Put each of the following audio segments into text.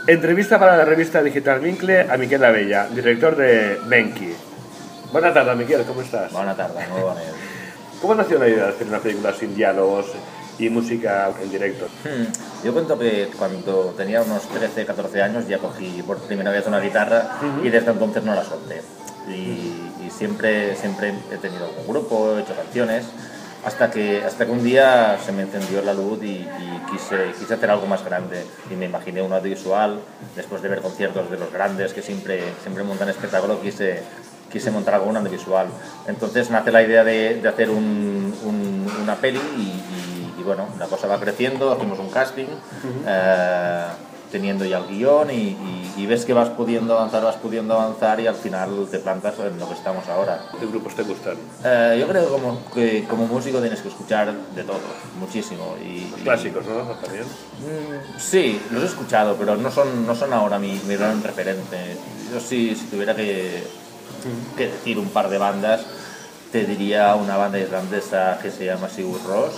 Entrevista para la revista digital Vincle a Miquel Abella, director de Benki. Buenas tardes, Miquel, ¿cómo estás? Buenas tardes, muy buenas. ¿Cómo nació la idea de hacer una película sin diálogos y música en directo? Yo cuento que cuando tenía unos 13, 14 años ya cogí por primera vez una guitarra y desde entonces no la solté. Y siempre he tenido algún grupo, he hecho canciones, hasta que un día se me encendió la luz y quise hacer algo más grande. Y me imaginé un audiovisual, después de ver conciertos de los grandes que siempre montan espectáculos, quise montar algo audiovisual. Entonces nace la idea de hacer una peli y bueno, la cosa va creciendo, hacemos un casting, teniendo ya el guión y ves que vas pudiendo avanzar y al final te plantas en lo que estamos ahora. ¿Qué grupos te gustan? Yo creo que como músico tienes que escuchar de todo, muchísimo. Los clásicos, ¿no? ¿También? Sí, los he escuchado, pero no son ahora mi gran referente. Yo si tuviera que decir un par de bandas, te diría una banda irlandesa que se llama Sigur Rós,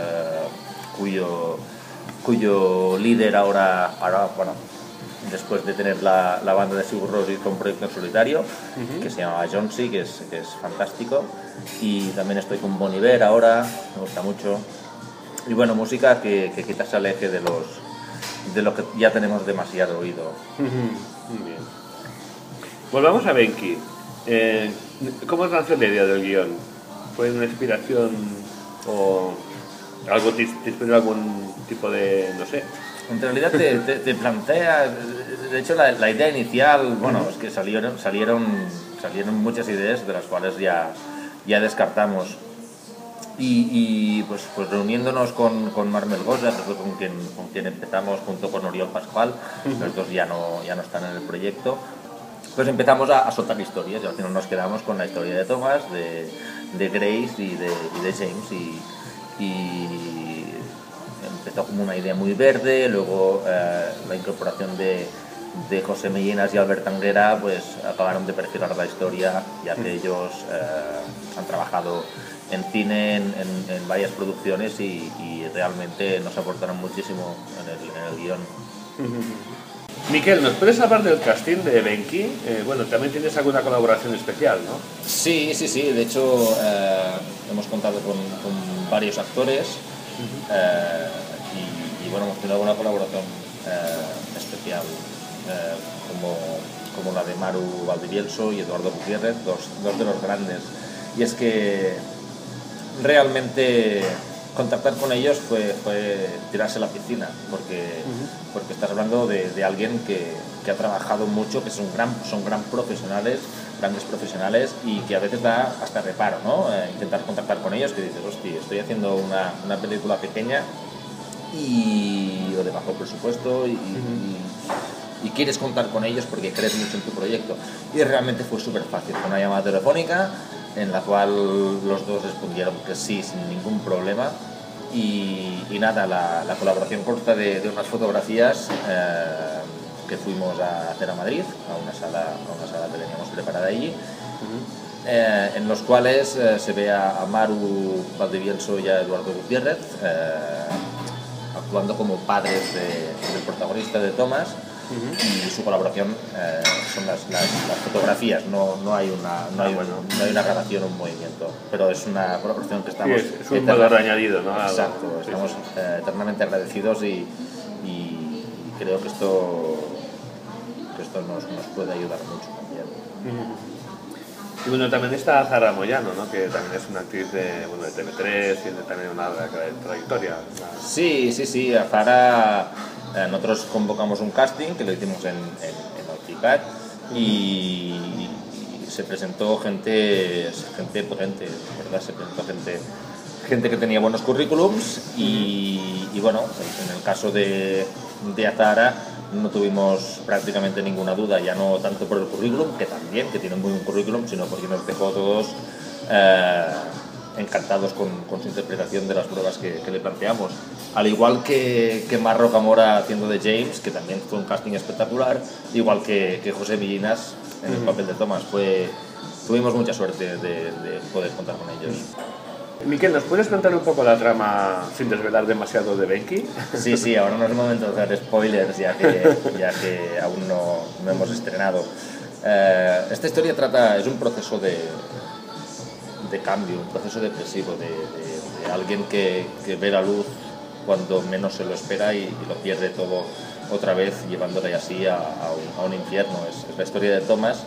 cuyo líder ahora, bueno, después de tener la banda de Sigur Rós, hizo un proyecto en solitario que se llama Jonesy, que es fantástico. Y también estoy con Bon Iver ahora, me gusta mucho. Y bueno, música que quizás se aleje de lo que ya tenemos demasiado oído. Muy bien. Volvamos a Benki. ¿Cómo nació la idea del guión? ¿Fue una inspiración o algo te inspiró algún tipo de, no sé? En realidad te plantea, de hecho la idea inicial, bueno, es que salieron muchas ideas de las cuales ya descartamos. Y pues reuniéndonos con Marc Melgosa, que fue con quien empezamos, junto con Oriol Pascual, los dos ya no están en el proyecto, pues empezamos a soltar historias y al final nos quedamos con la historia de Thomas, de Grace y de James y empezó como una idea muy verde. Luego la incorporación de José Mellinas y Albert Anguera pues acabaron de perfilar la historia, ya que ellos han trabajado en cine, en varias producciones y realmente nos aportaron muchísimo en el guión. Miquel, ¿nos puedes hablar del casting de Benki? Bueno, también tienes alguna colaboración especial, ¿no? Sí, de hecho hemos contado con varios actores y bueno, hemos tenido alguna colaboración especial como la de Maru Valdivielso y Eduardo Gutiérrez, dos de los grandes. Y es que realmente contactar con ellos fue tirarse a la piscina, porque estás hablando de alguien que ha trabajado mucho, que son grandes profesionales y que a veces da hasta reparo, ¿no? Intentar contactar con ellos, que dices, hostia, estoy haciendo una película pequeña o de bajo presupuesto y quieres contar con ellos porque crees mucho en tu proyecto. Y realmente fue súper fácil, con una llamada telefónica en la cual los dos respondieron que sí, sin ningún problema. Y nada, la colaboración consta de unas fotografías que fuimos a hacer a Madrid, a una sala que teníamos preparada allí, en los cuales se ve a Maru Valdivielso y a Eduardo Gutiérrez actuando como padres del protagonista de Thomas. Y su colaboración son las fotografías, no hay una grabación o un movimiento, pero es una colaboración que estamos... Sí, es un valor añadido, ¿no? Exacto, estamos eternamente agradecidos y creo que esto nos puede ayudar mucho también. Y bueno, también está Zara Moyano, ¿no? Que también es una actriz de TV3, tiene también una trayectoria. Sí, a Zara nosotros convocamos un casting que lo hicimos en Alticat y se presentó gente potente, ¿verdad? Se presentó gente que tenía buenos currículums y bueno, en el caso de Zara no tuvimos prácticamente ninguna duda, ya no tanto por el currículum, que también, que tiene un muy buen currículum, sino porque nos dejó a todos encantados con su interpretación de las pruebas que le planteamos. Al igual que Marc Rocamora haciendo de James, que también fue un casting espectacular, igual que José Mellinas en el papel de Thomas. Tuvimos mucha suerte de poder contar con ellos. Miquel, ¿nos puedes contar un poco la trama sin desvelar demasiado de Benki? Sí, ahora no es momento de hacer spoilers, ya que aún no hemos estrenado. Esta historia es un proceso de cambio, un proceso depresivo de alguien que ve la luz cuando menos se lo espera y lo pierde todo otra vez, llevándole así a un infierno. Es la historia de Thomas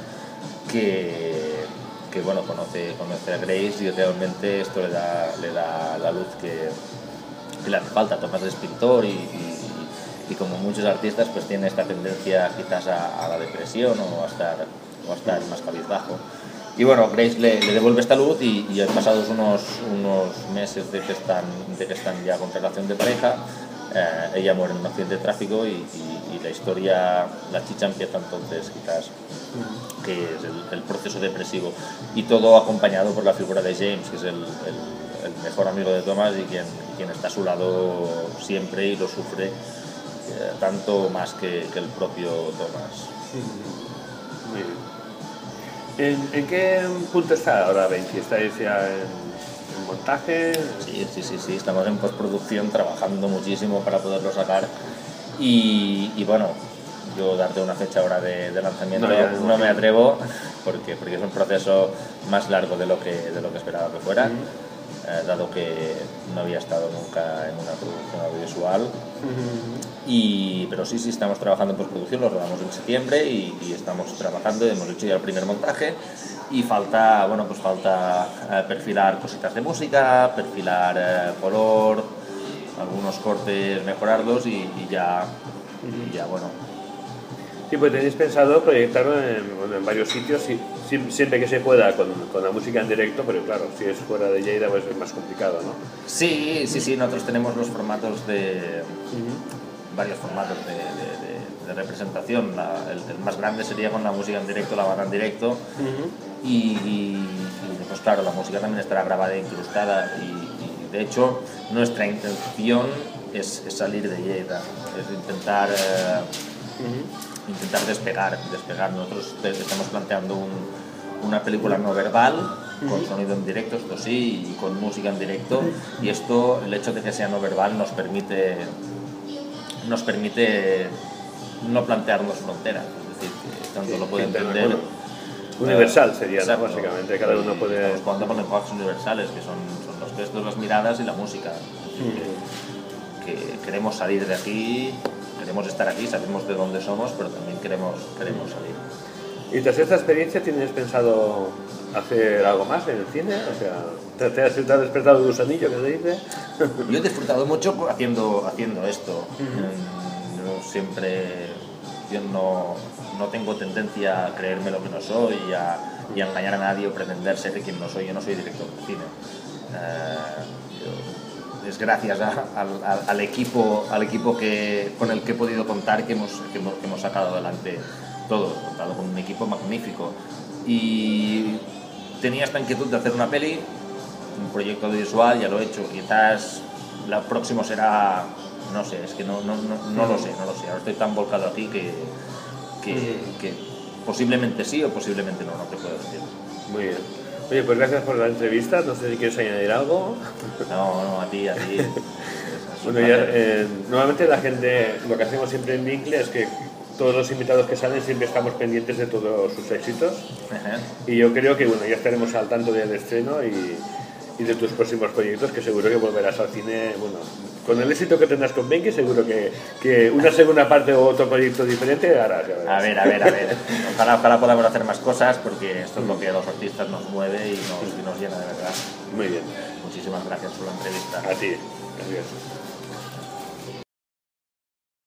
que bueno, conoce a Grace y realmente esto le da la luz que le hace falta. Thomas es pintor y como muchos artistas pues tiene esta tendencia quizás a la depresión o a estar más cabizbajo. Y bueno, Grace le devuelve esta luz y pasados unos meses de que están ya con relación de pareja, ella muere en un accidente de tráfico y la historia, la chicha empieza entonces quizás, que es el proceso depresivo, y todo acompañado por la figura de James, que es el mejor amigo de Thomas y quien está a su lado siempre y lo sufre tanto más que el propio Thomas. Muy bien. ¿En qué punto está ahora Benki? ¿Estáis ya en montaje? Sí, estamos en postproducción trabajando muchísimo para poderlo sacar y bueno, yo darte una fecha ahora de lanzamiento no me atrevo porque es un proceso más largo de lo que esperaba que fuera. Dado que no había estado nunca en una producción audiovisual. Pero sí, estamos trabajando en postproducción, lo rodamos en septiembre y estamos trabajando, hemos hecho ya el primer montaje y falta perfilar cositas de música, perfilar color, algunos cortes, mejorarlos y ya bueno. Sí, pues tenéis pensado proyectarlo en varios sitios, siempre que se pueda, con la música en directo, pero claro, si es fuera de Lleida pues es más complicado, ¿no? Sí, nosotros tenemos los formatos varios formatos de representación. El más grande sería con la música en directo, la banda en directo, y pues claro, la música también estará grabada e incrustada, y de hecho nuestra intención es salir de Lleida, es intentar despegar. Nosotros estamos planteando una película no verbal, con sonido en directo, esto sí, y con música en directo, y esto, el hecho de que sea no verbal nos permite no plantearnos fronteras, es decir, que tanto lo puede entender... Bueno, universal sería, exacto, ¿no? Básicamente, cada uno puede... Estamos jugando con lenguajes universales, que son los gestos, las miradas y la música. Que queremos salir de aquí, queremos estar aquí, sabemos de dónde somos, pero también queremos salir. ¿Y tras esta experiencia tienes pensado hacer algo más en el cine? O sea, ¿te has despertado el gusanillo que se dice? Yo he disfrutado mucho haciendo esto. Yo no tengo tendencia a creerme lo que no soy y a engañar a nadie o pretender ser quien no soy. Yo no soy director de cine. Es gracias al equipo con el que he podido contar que hemos sacado adelante todo. He contado con un equipo magnífico y tenía esta inquietud de hacer una peli, un proyecto audiovisual, ya lo he hecho. Quizás lo próximo será, no sé, es que no lo sé. Ahora estoy tan volcado aquí que posiblemente sí o posiblemente no te puedo decir. Muy bien. Oye, pues gracias por la entrevista. No sé si quieres añadir algo. No, a ti. Bueno, normalmente la gente, lo que hacemos siempre en Vincle es que todos los invitados que salen siempre estamos pendientes de todos sus éxitos. Y yo creo que bueno, ya estaremos al tanto del estreno y de tus próximos proyectos, que seguro que volverás al cine, bueno, con el éxito que tendrás con Benki, seguro que una segunda parte o otro proyecto diferente harás. A ver. Ojalá podamos hacer más cosas, porque esto es lo que a los artistas nos mueve y nos llena de verdad. Muy bien. Muchísimas gracias por la entrevista. A ti. Gracias.